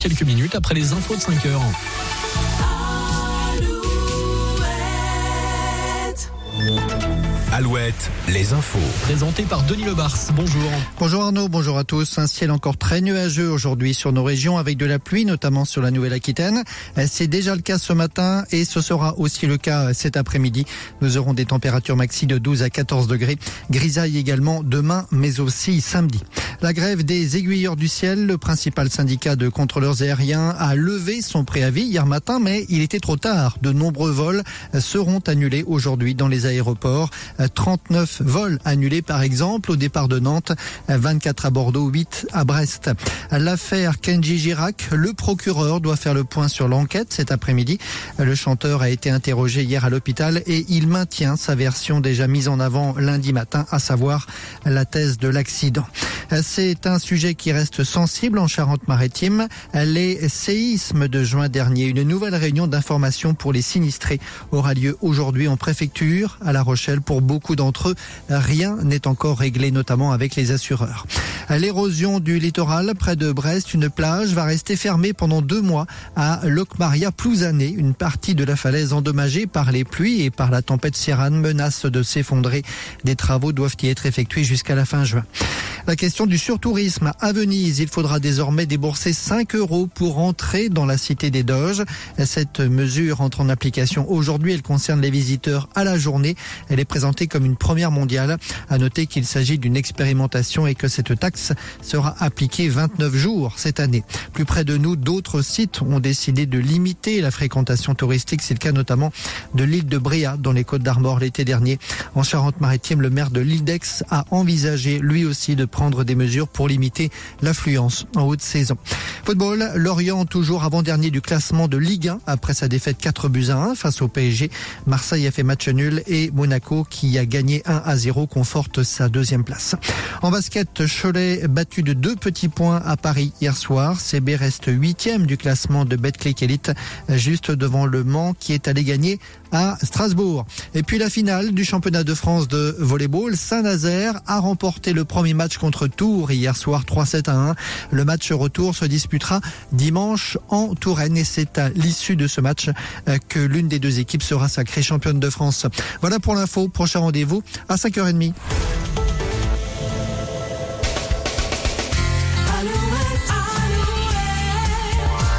Quelques minutes après les infos de 5 heures. Alouette, les infos. Présenté par Denis Lebars. Bonjour. Bonjour Arnaud, bonjour à tous. Un ciel encore très nuageux aujourd'hui sur nos régions avec de la pluie, notamment sur la Nouvelle-Aquitaine. C'est déjà le cas ce matin et ce sera aussi le cas cet après-midi. Nous aurons des températures maxi de 12 à 14 degrés. Grisaille également demain, mais aussi samedi. La grève des aiguilleurs du ciel, le principal syndicat de contrôleurs aériens a levé son préavis hier matin, mais il était trop tard. De nombreux vols seront annulés aujourd'hui dans les aéroports. 39 vols annulés par exemple au départ de Nantes, 24 à Bordeaux, 8 à Brest. L'affaire Kenji Girac, le procureur doit faire le point sur l'enquête cet après-midi. Le chanteur a été interrogé hier à l'hôpital et il maintient sa version déjà mise en avant lundi matin, à savoir la thèse de l'accident. C'est un sujet qui reste sensible en Charente-Maritime. Les séismes de juin dernier, une nouvelle réunion d'information pour les sinistrés aura lieu aujourd'hui en préfecture à La Rochelle. Pour beaucoup d'entre eux, rien n'est encore réglé, notamment avec les assureurs. L'érosion du littoral près de Brest, une plage va rester fermée pendant 2 mois à Locmaria-Plouzané. Une partie de la falaise endommagée par les pluies et par la tempête Ciarán menace de s'effondrer. Des travaux doivent y être effectués jusqu'à la fin juin. La question du surtourisme à Venise. Il faudra désormais débourser 5 € pour entrer dans la cité des Doges. Cette mesure entre en application aujourd'hui. Elle concerne les visiteurs à la journée. Elle est présentée comme une première mondiale. À noter qu'il s'agit d'une expérimentation et que cette taxe sera appliquée 29 jours cette année. Plus près de nous, d'autres sites ont décidé de limiter la fréquentation touristique. C'est le cas notamment de l'île de Bréa dans les Côtes-d'Armor l'été dernier. En Charente-Maritime, le maire de l'île d'Aix a envisagé lui aussi de prendre des mesures pour limiter l'affluence en haute saison. Football, Lorient toujours avant-dernier du classement de Ligue 1 après sa défaite 4-1 face au PSG. Marseille a fait match nul et Monaco qui a gagné 1-0 conforte sa 2e place. En basket, Cholet battu de 2 petits points à Paris hier soir. CB reste 8e du classement de Betclic Elite, juste devant Le Mans qui est allé gagner à Strasbourg. Et puis la finale du championnat de France de volleyball, Saint-Nazaire a remporté le premier match contre Tours hier soir 3-7-1. Le match retour se disputera dimanche en Touraine et c'est à l'issue de ce match que l'une des 2 équipes sera sacrée championne de France. Voilà pour l'info. Prochain rendez-vous à 5h30.